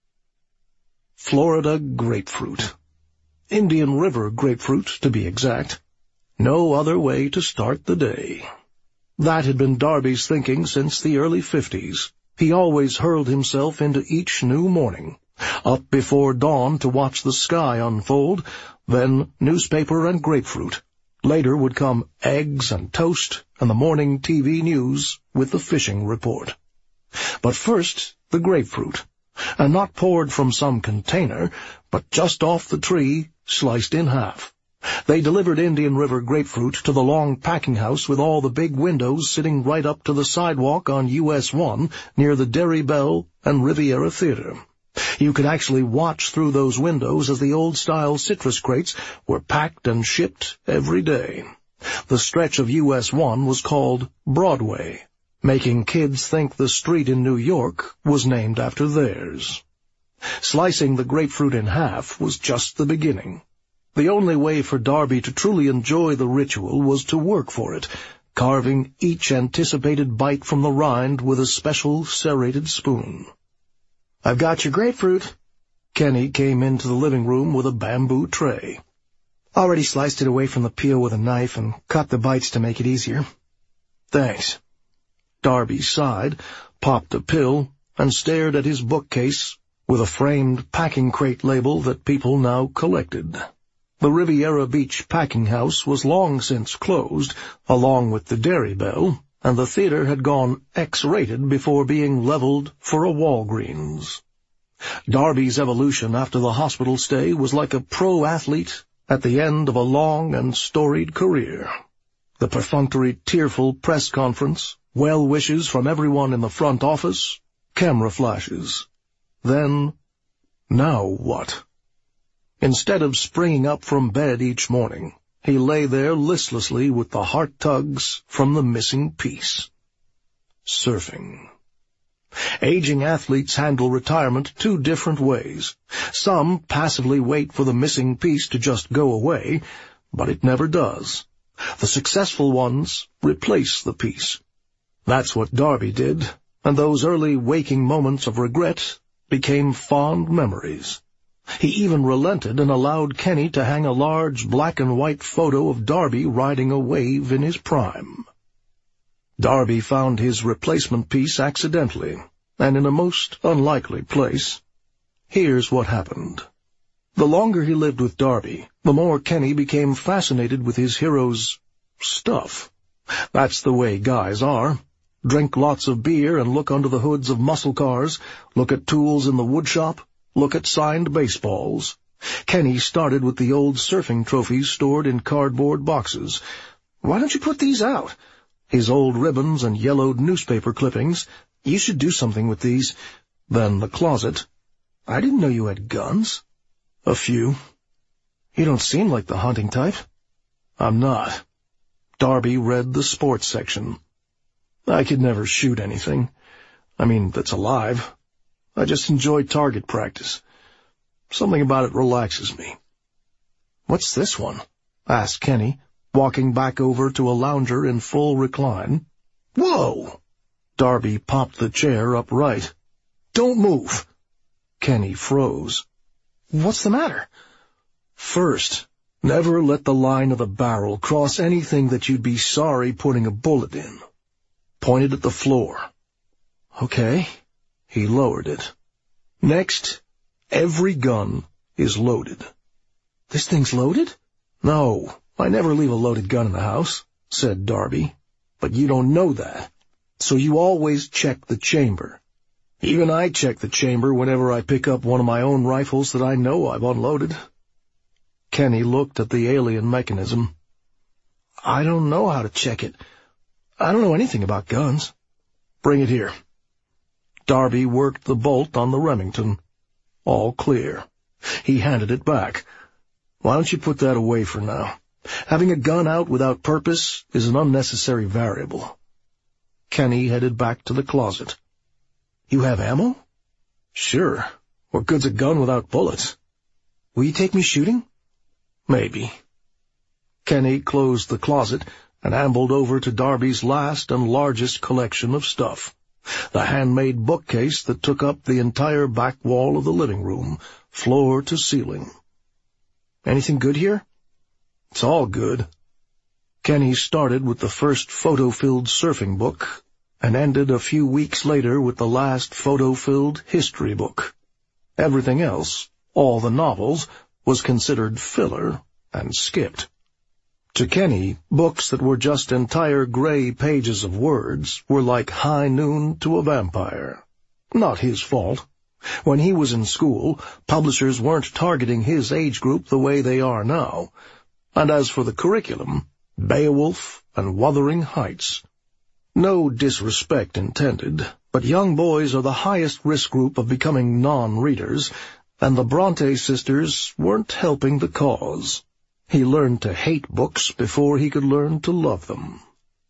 Florida grapefruit. Indian River grapefruit, to be exact. No other way to start the day. That had been Darby's thinking since the early fifties. He always hurled himself into each new morning. Up before dawn to watch the sky unfold, then newspaper and grapefruit. Later would come eggs and toast and the morning T V news with the fishing report. But first, the grapefruit. And not poured from some container, but just off the tree, sliced in half. They delivered Indian River grapefruit to the long packing house with all the big windows sitting right up to the sidewalk on U S one near the Derry Bell and Riviera Theater. You could actually watch through those windows as the old-style citrus crates were packed and shipped every day. The stretch of U S one was called Broadway, making kids think the street in New York was named after theirs. Slicing the grapefruit in half was just the beginning. The only way for Darby to truly enjoy the ritual was to work for it, carving each anticipated bite from the rind with a special serrated spoon. "I've got your grapefruit." Kenny came into the living room with a bamboo tray. "Already sliced it away from the peel with a knife and cut the bites to make it easier." "Thanks." Darby sighed, popped a pill, and stared at his bookcase with a framed packing crate label that people now collected. The Riviera Beach packing house was long since closed, along with the Derry Bell, and the theater had gone X-rated before being leveled for a Walgreens. Darby's evolution after the hospital stay was like a pro athlete at the end of a long and storied career. The perfunctory, tearful press conference, well wishes from everyone in the front office, camera flashes. Then, now what? Instead of springing up from bed each morning, he lay there listlessly with the heart tugs from the missing piece. Surfing. Aging athletes handle retirement two different ways. Some passively wait for the missing piece to just go away, but it never does. The successful ones replace the piece. That's what Darby did, and those early waking moments of regret became fond memories. He even relented and allowed Kenny to hang a large black-and-white photo of Darby riding a wave in his prime. Darby found his replacement piece accidentally, and in a most unlikely place. Here's what happened. The longer he lived with Darby, the more Kenny became fascinated with his hero's stuff. That's the way guys are. Drink lots of beer and look under the hoods of muscle cars, look at tools in the woodshop, look at signed baseballs. Kenny started with the old surfing trophies stored in cardboard boxes. "Why don't you put these out?" His old ribbons and yellowed newspaper clippings. "You should do something with these." Then the closet. "I didn't know you had guns." "A few." "You don't seem like the hunting type." "I'm not." Darby read the sports section. "I could never shoot anything. I mean, that's alive. I just enjoy target practice. Something about it relaxes me." "What's this one?" asked Kenny, walking back over to a lounger in full recline. "Whoa!" Darby popped the chair upright. "Don't move." Kenny froze. "What's the matter?" "First, never let the line of the barrel cross anything that you'd be sorry putting a bullet in." Pointed at the floor. "Okay." He lowered it. "Next, every gun is loaded." "This thing's loaded?" "No, I never leave a loaded gun in the house," said Darby. "But you don't know that, so you always check the chamber. Even I check the chamber whenever I pick up one of my own rifles that I know I've unloaded. Kenny looked at the alien mechanism. I don't know how to check it. I don't know anything about guns. Bring it here. Darby worked the bolt on the Remington. All clear. He handed it back. Why don't you put that away for now? Having a gun out without purpose is an unnecessary variable. Kenny headed back to the closet. You have ammo? Sure. What good's a gun without bullets? Will you take me shooting? Maybe. Kenny closed the closet and ambled over to Darby's last and largest collection of stuff, the handmade bookcase that took up the entire back wall of the living room, floor to ceiling. Anything good here? It's all good. Kenny started with the first photo-filled surfing book and ended a few weeks later with the last photo-filled history book. Everything else, all the novels, was considered filler and skipped. To Kenny, books that were just entire gray pages of words were like high noon to a vampire. Not his fault. When he was in school, publishers weren't targeting his age group the way they are now. And as for the curriculum, Beowulf and Wuthering Heights. No disrespect intended, but young boys are the highest risk group of becoming non-readers, and the Bronte sisters weren't helping the cause. He learned to hate books before he could learn to love them.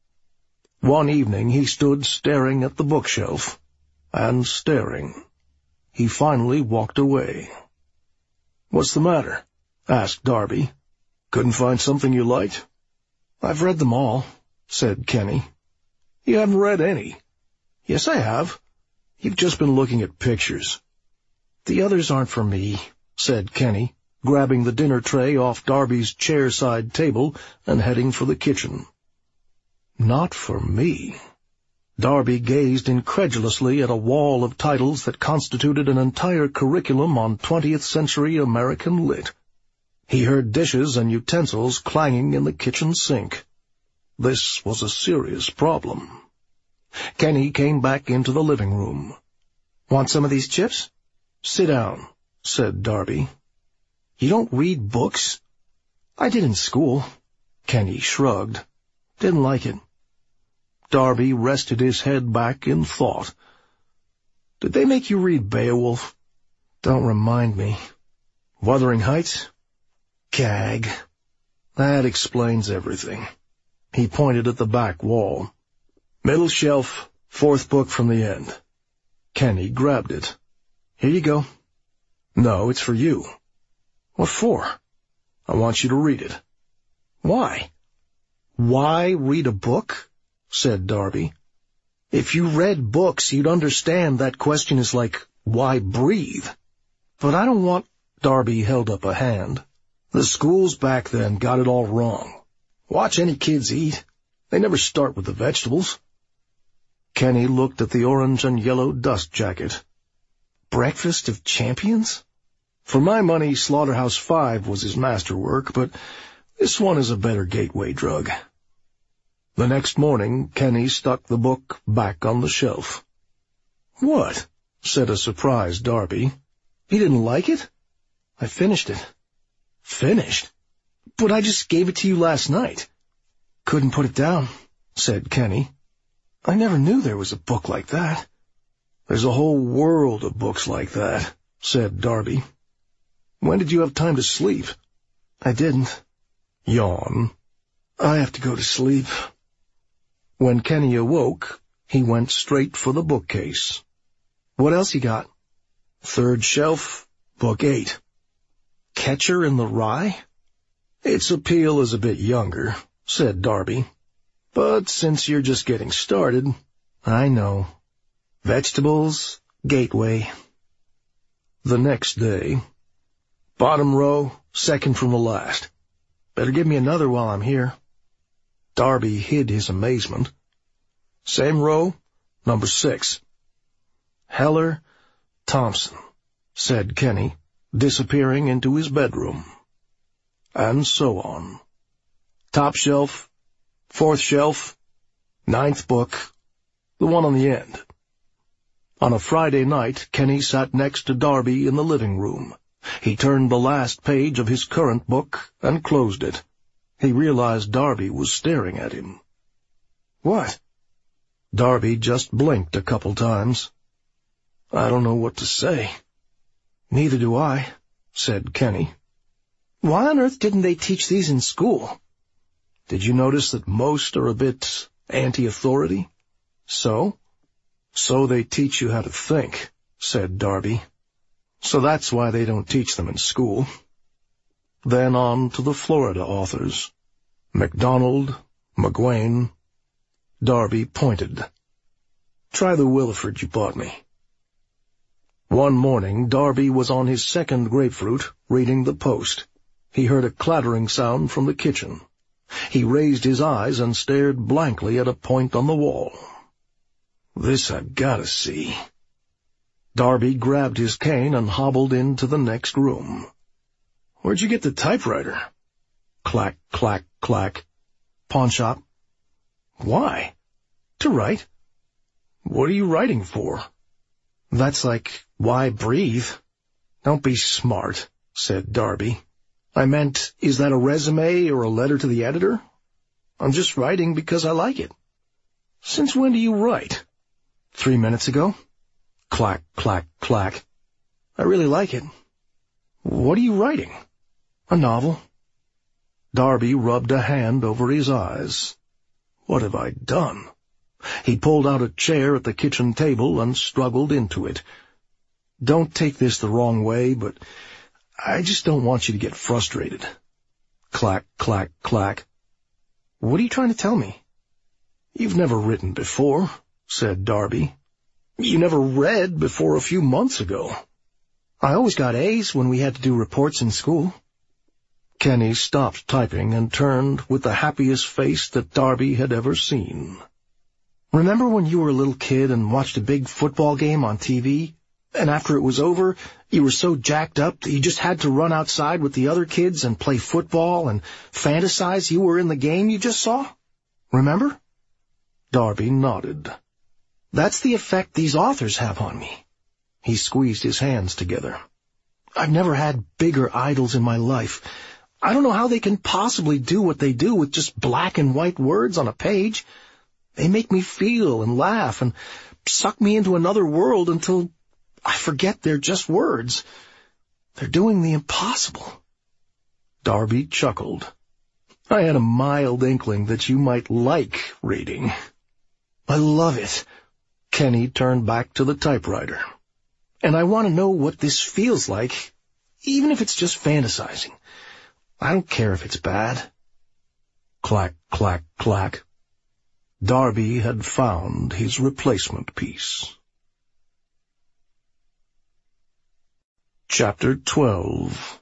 One evening he stood staring at the bookshelf, and staring. He finally walked away. "What's the matter?" asked Darby. "Couldn't find something you liked?" "I've read them all," said Kenny. "You haven't read any." "Yes, I have." "You've just been looking at pictures." "The others aren't for me," said Kenny, grabbing the dinner tray off Darby's chair-side table and heading for the kitchen. "Not for me." Darby gazed incredulously at a wall of titles that constituted an entire curriculum on twentieth century American lit. He heard dishes and utensils clanging in the kitchen sink. This was a serious problem. Kenny came back into the living room. "Want some of these chips?" "Sit down," said Darby. "You don't read books?" "I did in school." Kenny shrugged. "Didn't like it." Darby rested his head back in thought. "Did they make you read Beowulf?" "Don't remind me." "Wuthering Heights?" "Gag." "That explains everything." He pointed at the back wall. "Middle shelf, fourth book from the end." Kenny grabbed it. "Here you go." "No, it's for you." "What for?" "I want you to read it." "Why?" "Why read a book?" said Darby. "If you read books, you'd understand that question is like, why breathe?" "But I don't want—" Darby held up a hand. "The schools back then got it all wrong. Watch any kids eat. They never start with the vegetables." Kenny looked at the orange and yellow dust jacket. "Breakfast of Champions?" "For my money, Slaughterhouse Five was his masterwork, but this one is a better gateway drug." The next morning, Kenny stuck the book back on the shelf. "What?" said a surprised Darby. "You didn't like it?" "I finished it." "Finished?" "But I just gave it to you last night." "Couldn't put it down," said Kenny. "I never knew there was a book like that." "There's a whole world of books like that," said Darby. "When did you have time to sleep?" "I didn't." Yawn. "I have to go to sleep." When Kenny awoke, he went straight for the bookcase. "What else you got?" "Third shelf, book eight." "Catcher in the Rye?" "Its appeal is a bit younger," said Darby. "But since you're just getting started—" "I know. Vegetables, gateway." The next day. "Bottom row, second from the last." "Better give me another while I'm here." Darby hid his amazement. "Same row, number six." "Heller, Thompson," said Kenny, disappearing into his bedroom. And so on. Top shelf, fourth shelf, ninth book, the one on the end. On a Friday night, Kenny sat next to Darby in the living room. He turned the last page of his current book and closed it. He realized Darby was staring at him. "What?" Darby just blinked a couple times. "I don't know what to say." "Neither do I," said Kenny. "Why on earth didn't they teach these in school?" "Did you notice that most are a bit anti-authority?" "So?" "So they teach you how to think," said Darby. "So that's why they don't teach them in school." Then on to the Florida authors. MacDonald, McGuane. Darby pointed. "Try the Williford you bought me." One morning, Darby was on his second grapefruit, reading the Post. He heard a clattering sound from the kitchen. He raised his eyes and stared blankly at a point on the wall. "This I've got to see." Darby grabbed his cane and hobbled into the next room. "Where'd you get the typewriter?" Clack, clack, clack. "Pawn shop." "Why?" "To write." "What are you writing for?" "That's like, why breathe?" "Don't be smart," said Darby. "I meant, is that a resume or a letter to the editor? I'm just writing because I like it." "Since when do you write?" Three minutes ago." Clack, clack, clack. "I really like it." "What are you writing?" "A novel." Darby rubbed a hand over his eyes. "What have I done?" He pulled out a chair at the kitchen table and struggled into it. "Don't take this the wrong way, but I just don't want you to get frustrated." Clack, clack, clack. "What are you trying to tell me?" "You've never written before," said Darby. "You never read before a few months ago." "I always got A's when we had to do reports in school." Kenny stopped typing and turned with the happiest face that Darby had ever seen. "Remember when you were a little kid and watched a big football game on T V? And after it was over, you were so jacked up that you just had to run outside with the other kids and play football and fantasize you were in the game you just saw? Remember?" Darby nodded. "That's the effect these authors have on me." He squeezed his hands together. "I've never had bigger idols in my life. I don't know how they can possibly do what they do with just black and white words on a page. They make me feel and laugh and suck me into another world until I forget they're just words. They're doing the impossible." Darby chuckled. "I had a mild inkling that you might like reading." "I love it." Kenny turned back to the typewriter. "And I want to know what this feels like, even if it's just fantasizing. I don't care if it's bad." Clack, clack, clack. Darby had found his replacement piece. Chapter twelve.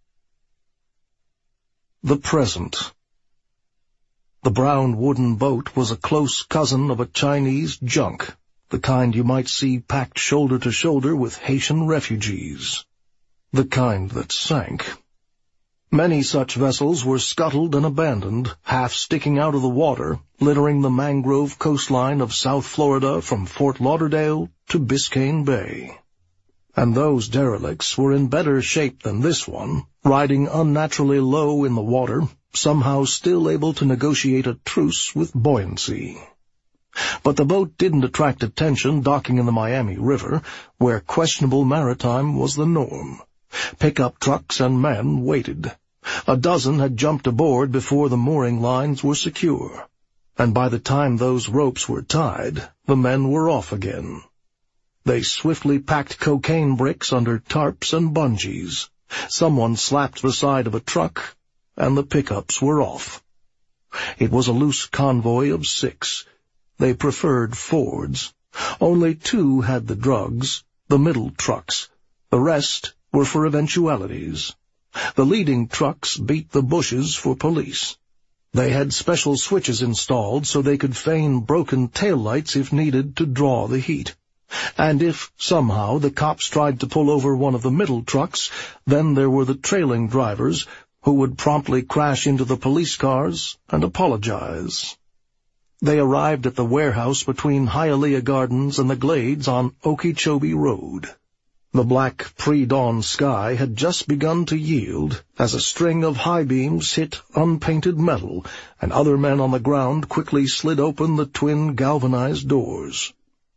The Present. The brown wooden boat was a close cousin of a Chinese junk, the kind you might see packed shoulder to shoulder with Haitian refugees. The kind that sank. Many such vessels were scuttled and abandoned, half sticking out of the water, littering the mangrove coastline of South Florida from Fort Lauderdale to Biscayne Bay. And those derelicts were in better shape than this one, riding unnaturally low in the water, somehow still able to negotiate a truce with buoyancy. But the boat didn't attract attention docking in the Miami River, where questionable maritime was the norm. Pickup trucks and men waited. A dozen had jumped aboard before the mooring lines were secure, and by the time those ropes were tied, the men were off again. They swiftly packed cocaine bricks under tarps and bungees. Someone slapped the side of a truck, and the pickups were off. It was a loose convoy of six. They preferred Fords. Only two had the drugs, the middle trucks. The rest were for eventualities. The leading trucks beat the bushes for police. They had special switches installed so they could feign broken taillights if needed to draw the heat. And if, somehow, the cops tried to pull over one of the middle trucks, then there were the trailing drivers who would promptly crash into the police cars and apologize. They arrived at the warehouse between Hialeah Gardens and the Glades on Okeechobee Road. The black pre-dawn sky had just begun to yield as a string of high beams hit unpainted metal, and other men on the ground quickly slid open the twin galvanized doors.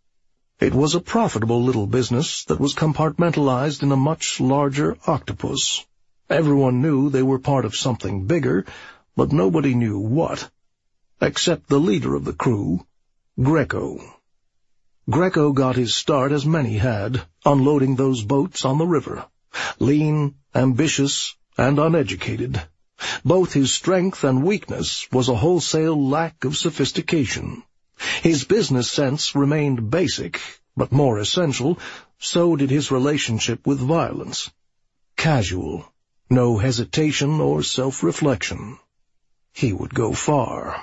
It was a profitable little business that was compartmentalized in a much larger octopus. Everyone knew they were part of something bigger, but nobody knew what, except the leader of the crew, Greco. Greco got his start, as many had, unloading those boats on the river. Lean, ambitious, and uneducated. Both his strength and weakness was a wholesale lack of sophistication. His business sense remained basic, but more essential, so did his relationship with violence. Casual, no hesitation or self-reflection. He would go far.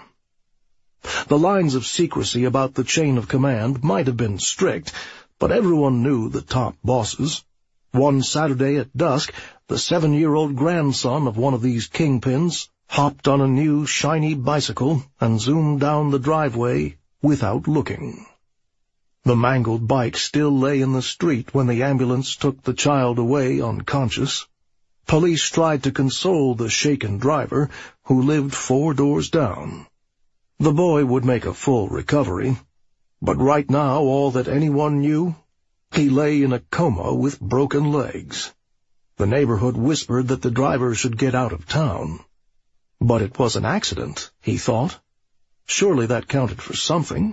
The lines of secrecy about the chain of command might have been strict, but everyone knew the top bosses. One Saturday at dusk, the seven-year-old grandson of one of these kingpins hopped on a new, shiny bicycle and zoomed down the driveway without looking. The mangled bike still lay in the street when the ambulance took the child away unconscious. Police tried to console the shaken driver, who lived four doors down. The boy would make a full recovery, but right now all that anyone knew, he lay in a coma with broken legs. The neighborhood whispered that the driver should get out of town. But it was an accident, he thought. Surely that counted for something.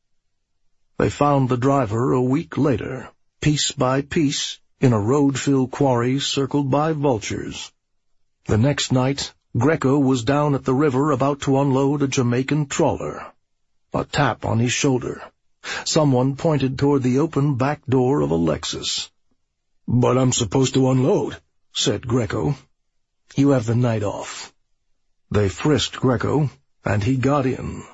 They found the driver a week later, piece by piece, in a road-filled quarry circled by vultures. The next night, Greco was down at the river about to unload a Jamaican trawler. A tap on his shoulder. Someone pointed toward the open back door of a Lexus. "But I'm supposed to unload," said Greco. "You have the night off." They frisked Greco, and he got in.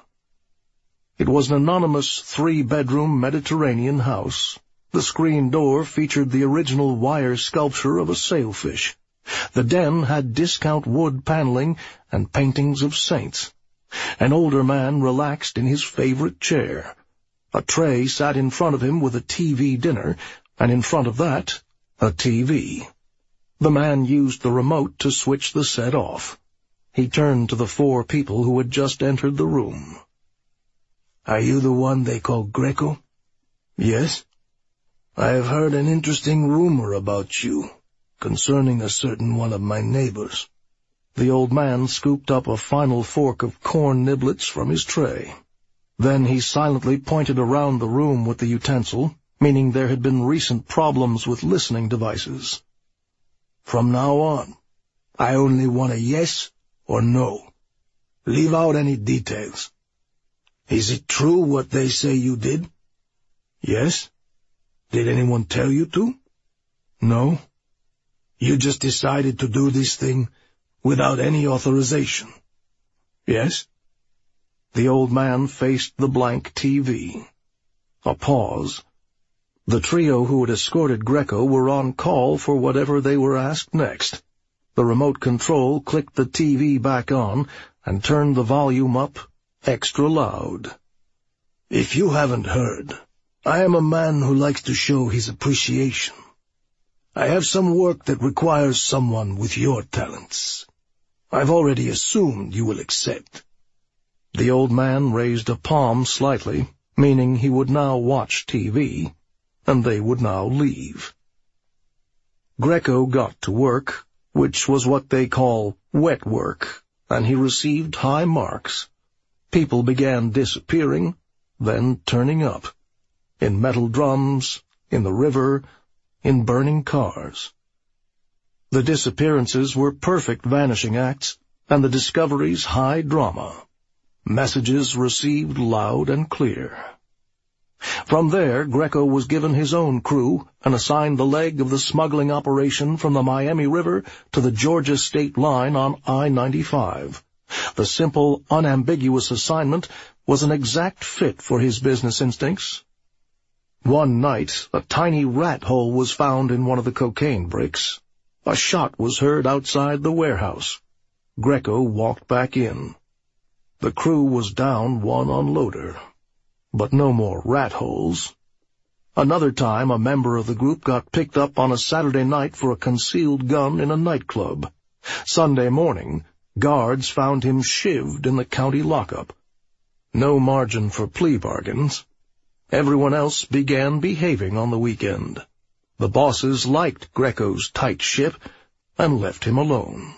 It was an anonymous three-bedroom Mediterranean house. The screen door featured the original wire sculpture of a sailfish. The den had discount wood paneling and paintings of saints. An older man relaxed in his favorite chair. A tray sat in front of him with a T V dinner, and in front of that, a T V. The man used the remote to switch the set off. He turned to the four people who had just entered the room. "Are you the one they call Greco?" "Yes." "I have heard an interesting rumor about you, concerning a certain one of my neighbors." The old man scooped up a final fork of corn niblets from his tray. Then he silently pointed around the room with the utensil, meaning there had been recent problems with listening devices. "From now on, I only want a yes or no. Leave out any details. Is it true what they say you did?" "Yes." "Did anyone tell you to?" "No." "You just decided to do this thing without any authorization?" "Yes." The old man faced the blank T V. A pause. The trio who had escorted Greco were on call for whatever they were asked next. The remote control clicked the T V back on and turned the volume up extra loud. "If you haven't heard, I am a man who likes to show his appreciation. I have some work that requires someone with your talents. I've already assumed you will accept." The old man raised a palm slightly, meaning he would now watch T V, and they would now leave. Greco got to work, which was what they call wet work, and he received high marks. People began disappearing, then turning up. In metal drums, in the river, in burning cars. The disappearances were perfect vanishing acts, and the discoveries high drama. Messages received loud and clear. From there, Greco was given his own crew and assigned the leg of the smuggling operation from the Miami River to the Georgia state line on I ninety-five. The simple, unambiguous assignment was an exact fit for his business instincts. One night, a tiny rat hole was found in one of the cocaine bricks. A shot was heard outside the warehouse. Greco walked back in. The crew was down one unloader. But no more rat holes. Another time, a member of the group got picked up on a Saturday night for a concealed gun in a nightclub. Sunday morning, guards found him shivved in the county lockup. No margin for plea bargains. Everyone else began behaving on the weekend. The bosses liked Greco's tight ship and left him alone.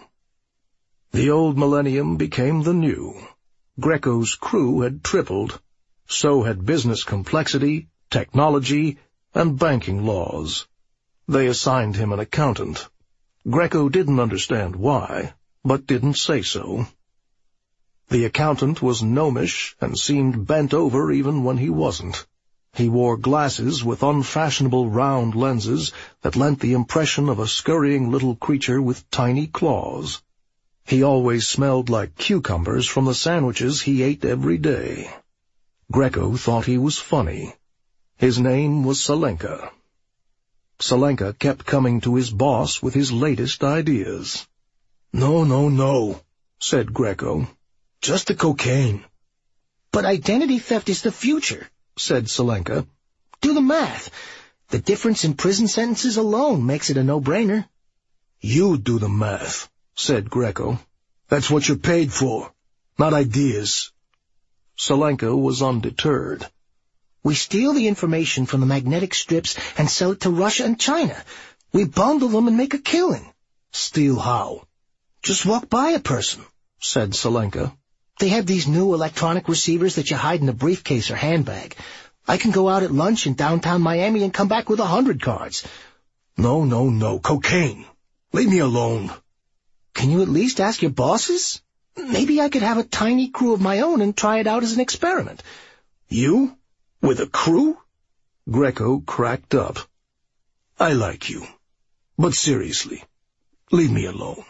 The old millennium became the new. Greco's crew had tripled. So had business complexity, technology, and banking laws. They assigned him an accountant. Greco didn't understand why, but didn't say so. The accountant was gnomish and seemed bent over even when he wasn't. He wore glasses with unfashionable round lenses that lent the impression of a scurrying little creature with tiny claws. He always smelled like cucumbers from the sandwiches he ate every day. Greco thought he was funny. His name was Salenka. Salenka kept coming to his boss with his latest ideas. No, no, no, said Greco. Just the cocaine. But identity theft is the future, said Salenka. Do the math. The difference in prison sentences alone makes it a no-brainer. You do the math, said Greco. That's what you're paid for, not ideas. Salenka was undeterred. We steal the information from the magnetic strips and sell it to Russia and China. We bundle them and make a killing. Steal how? Just walk by a person, said Salenka. They have these new electronic receivers that you hide in a briefcase or handbag. I can go out at lunch in downtown Miami and come back with a hundred cards. No, no, no, cocaine. Leave me alone. Can you at least ask your bosses? Maybe I could have a tiny crew of my own and try it out as an experiment. You? With a crew? Greco cracked up. I like you. But seriously, leave me alone.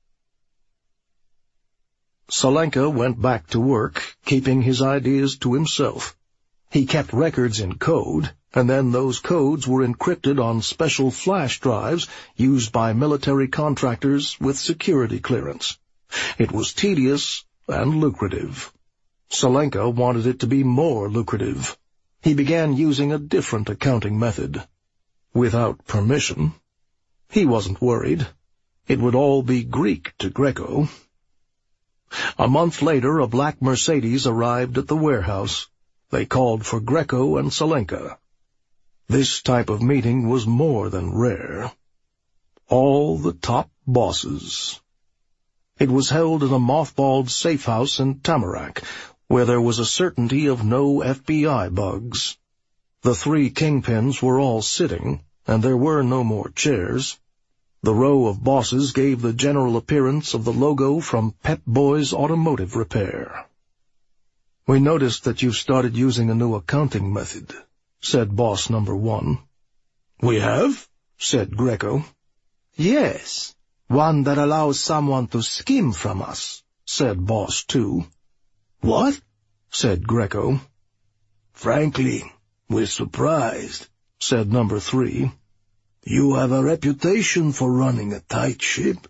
Salenka went back to work, keeping his ideas to himself. He kept records in code, and then those codes were encrypted on special flash drives used by military contractors with security clearance. It was tedious and lucrative. Salenka wanted it to be more lucrative. He began using a different accounting method. Without permission. He wasn't worried. It would all be Greek to Greco. A month later, a black Mercedes arrived at the warehouse. They called for Greco and Salenka. This type of meeting was more than rare. All the top bosses. It was held in a mothballed safe house in Tamarack, where there was a certainty of no F B I bugs. The three kingpins were all sitting, and there were no more chairs. The row of bosses gave the general appearance of the logo from Pep Boys Automotive Repair. "We noticed that you've started using a new accounting method," said boss number one. "We have?" said Greco. "Yes, one that allows someone to skim from us," said boss two. "What?" said Greco. "Frankly, we're surprised," said number three. "You have a reputation for running a tight ship."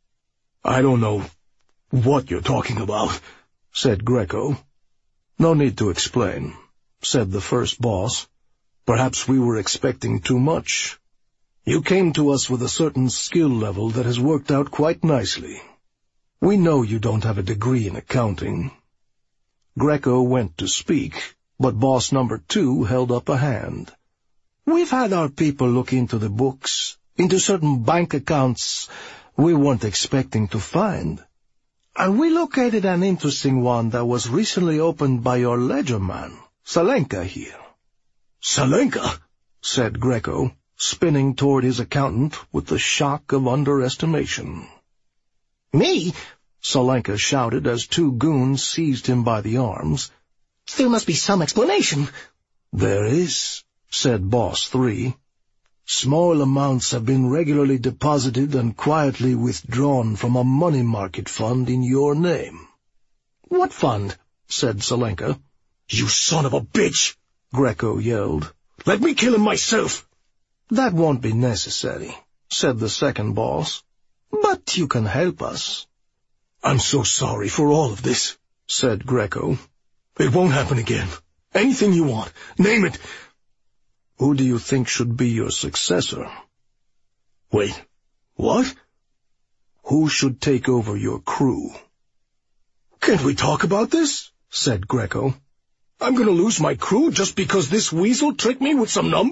"I don't know what you're talking about," said Greco. "No need to explain," said the first boss. "Perhaps we were expecting too much. You came to us with a certain skill level that has worked out quite nicely. We know you don't have a degree in accounting." Greco went to speak, but boss number two held up a hand. "We've had our people look into the books, into certain bank accounts we weren't expecting to find. And we located an interesting one that was recently opened by your ledger man, Salenka here." "Salenka?" said Greco, spinning toward his accountant with the shock of underestimation. "Me?" Salenka shouted as two goons seized him by the arms. "There must be some explanation." "There is," said boss three. "Small amounts have been regularly deposited and quietly withdrawn from a money market fund in your name." "What fund?" said Salenka. "You son of a bitch!" Greco yelled. "Let me kill him myself." "That won't be necessary," said the second boss. "But you can help us." "I'm so sorry for all of this," said Greco. "It won't happen again. Anything you want. Name it." Who do you think should be your successor? Wait, what? Who should take over your crew? Can't we talk about this? Said Greco. I'm gonna lose my crew just because this weasel tricked me with some numbers?